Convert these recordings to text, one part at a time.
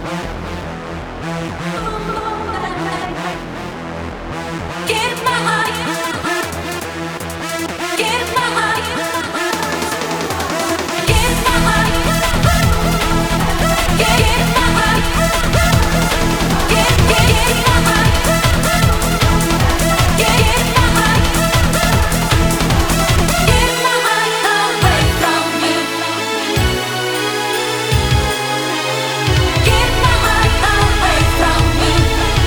Get my heart, get my heart, get my heart, get my heart, get my heart, get my heart, get my heart away from you. Get my heart away from you.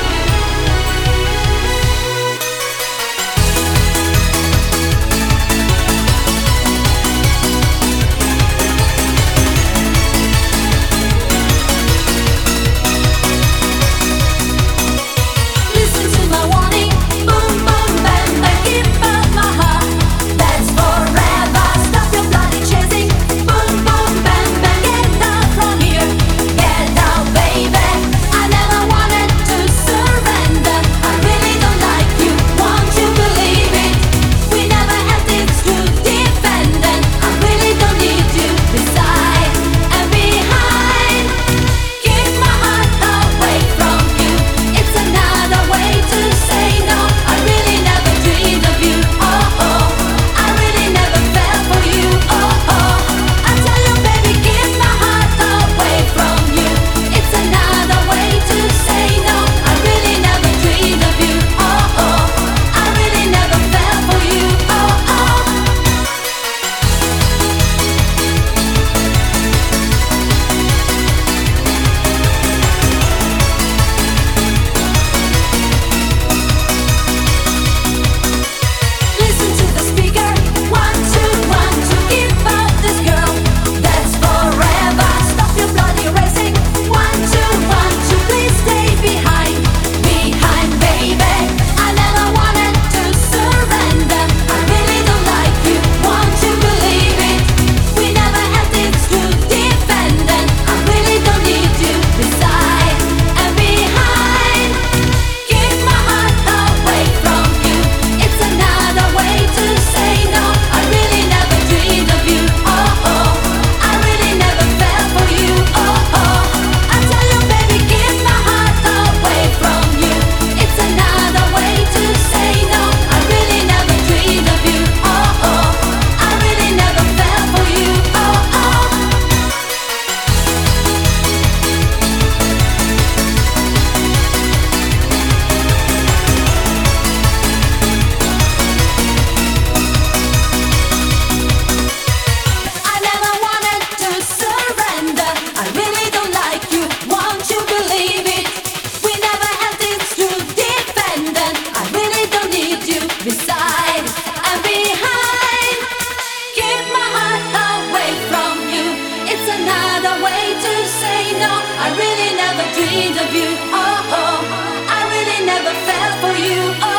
Listen to my warning, boom boom bam bam, give up my heart. That's forever. Stop your bloody chasing, boom boom bam bam, get out from here, get out, baby. I never wanted to surrender. I really don't like you, won't you believe it? We never had this to defend, and I really don't need you beside and behind. Keep my heart away from you. It's another way to say no. I really never dreamed of you. Oh oh, I really never fell for you. Oh oh, I tell you, baby, keep my heart away from you. It's another way to say no. I really never dreamed of you. Oh oh, I really never fell for you. Oh oh. Listen to the speaker, 1 2 1 2. Give up this girl, that's forever. Stop your bloody racing, 1 2 1 2. Please stay behind, behind, baby. I never wanted to surrender. I really don't like you, won't you believe it? We never had this to defend, and I really don't need you beside and behind. Keep my heart away from you. It's another way to say no. I really never dreamed of you. Oh oh, I really never fell for you. Oh oh, I tell you, baby, keep my heart away from you. It's another way to say no. I really never dreamed of you. Oh oh, I really never fell for you. Oh oh. I never wanted to surrender. I really don't like you, won't you believe it? We never had this to defend, and I really don't need you beside and behind. Keep my heart away from you. It's another way to say no. I really never dreamed of you. Oh oh, I really never fell for you. Oh.